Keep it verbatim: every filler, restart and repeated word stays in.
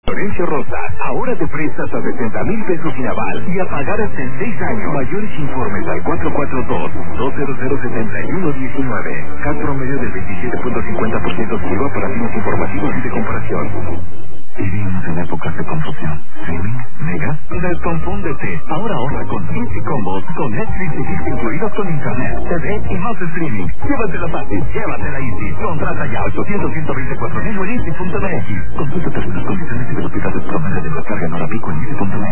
Florencio Rosa, ahora te prestas a setenta mil pesos sin aval y a pagar hasta en seis años. Mayores informes al cuatro cuatro dos, dos cero cero, siete uno uno nueve. C A T promedio del veintisiete punto cincuenta por ciento de IVA para fines informativos y de comparación. Vivimos en épocas de confusión. ¿Streaming? ¿Mega? Desconfúndete. Ahora ahorra con Easy Combos, con Netflix y Disney incluidos con internet, T V y más streaming. Llévatela fácil, llévatela Easy. Contrata ya ochocientos, ciento veinticuatro mil en easy punto m x. Consulta términos, condiciones y velocidades promedio de la carga en hora pico en easy punto m x.